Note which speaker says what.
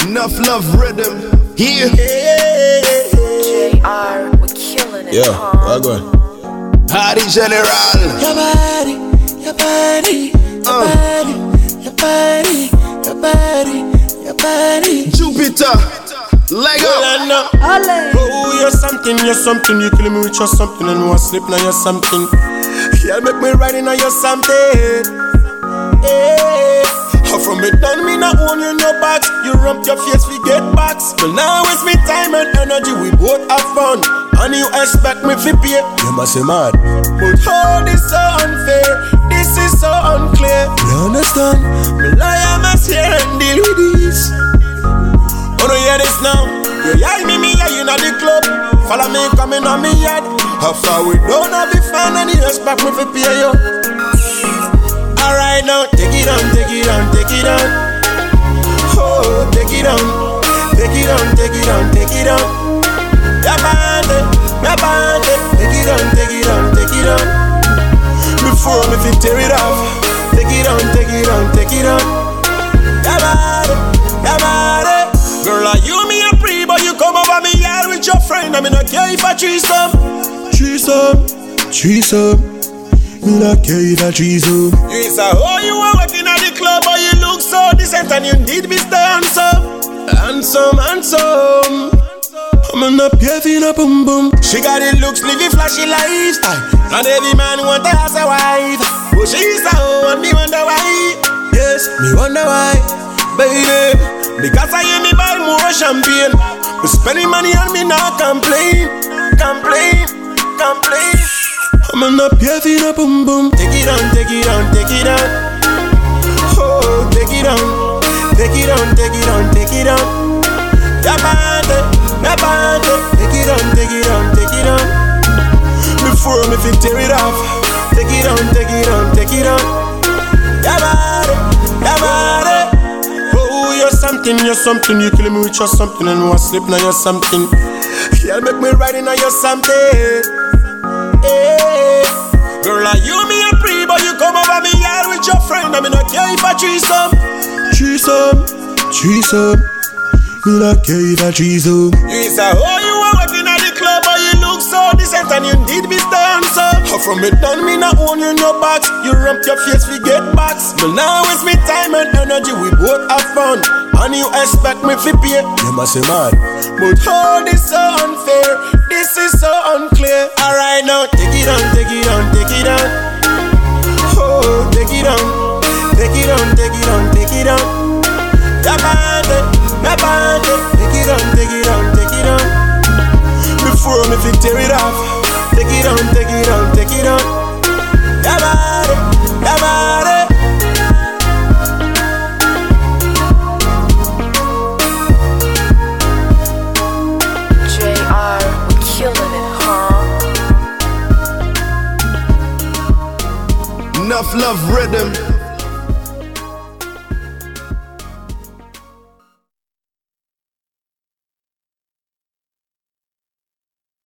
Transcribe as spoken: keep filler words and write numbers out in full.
Speaker 1: Enough love rhythm. Yeah.
Speaker 2: J R, we're killing it.
Speaker 3: Yeah,
Speaker 2: huh?
Speaker 3: we're going.
Speaker 1: Hardy General.
Speaker 4: Your body, your body, your
Speaker 1: Uh.
Speaker 4: body, your body, your body, your body.
Speaker 1: Jupiter. Lego.
Speaker 4: Oh, you're something, you're something. You kill me with your something, and one slip now you're something. Yeah, make me ride in on your something. Hey. How from it done, me not own you no box. You rump your face, we get box. But now it's me time and energy, we both have fun. And you expect me to pay, you must say mad. But how this so unfair, this is so unclear. You understand? Me lie, must hear and deal with this. Oh no, hear this now. You hear me, me, yeah, you know the club. Follow me, coming on me yard. How far we don't have the fun and you expect me to pay you. Alright now, take it on, take it on, take it on. Oh, take it on, take it on, take it on, take it on. Ya bande, ya bande, take it on, take it on, take it on. Before me fit tear it off, take it on, take it on, take it on. Ya bande, ya bande. Girl, are you me a pre, but you come over me yard with your friend. I mean, I care if I threesome, threesome, threesome. Me not care if I threesome. You say, oh, you are working at the club, but you look so decent and you need me stay handsome, handsome, handsome. I'm not paving a boom boom. She got it looks, living flashy lifestyle, and every man want her as a wife. But she's a hoe and me wonder why. Yes, me wonder why, baby. Because I hear me buy more champagne. Me spending money on me not complain, complain, complain. I'm not paving a boom boom. Take it on, take it on, take it on. Oh, take it on, take it on, take it on, take it on. Ya bande, ya bande. Take it on, take it on, take it on. Before me fit tear it off. Take it on, take it on, take it on. Ya bande, ya bande. Oh, you're something, you're something. You kill me with your something, and one slip now you're something. Yeah, make me ride in on your something. Hey. Girl, are you me a pre, but you come over me yard with your friend. I mean, I care if I threesome, threesome, threesome. Me not care if I threesome. You say, oh, you are working at the club, but you look so decent and you need me stay handsome. How from it done, me not own you no box. You rump your face, we get box. But now it's me time and energy, we both have fun. And you expect me to pay, you must say mad. But how this so unfair, this is so unclear. Alright now, take it on, take it on, take it on. Oh, take it on, take it on, take it on, take it on. Ya bande, ya bande. Take it on, take it on, take it on. Before me fit tear it off. Take it on, take it on, take it on. Ya bande, ya bande.
Speaker 1: Enough love rhythm.